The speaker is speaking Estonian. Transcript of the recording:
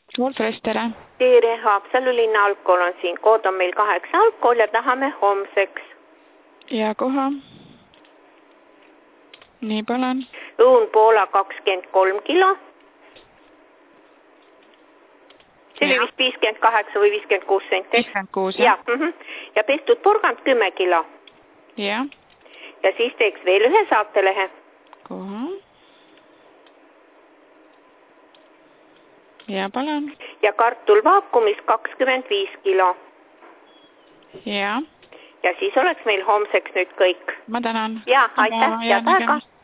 Wolfres, tere. Tere, Haapsalu linna algkool on siin. Kood on meil 8 algkool ja tahame homseks. Ja koha. Nii, palun. Õun Poola 23 kilo. See oli vist 58 või 56 senti. 56, jah. Ja pestud porgand 10 kilo. Ja. Ja siis teeks veel ühe saatelehe. Koha. Ja palun. Ja kartul vaakumis 25 kilo. Ja. Ja siis oleks meil homseks nüüd kõik. Ma tänan. Ja, aitäh, head aega.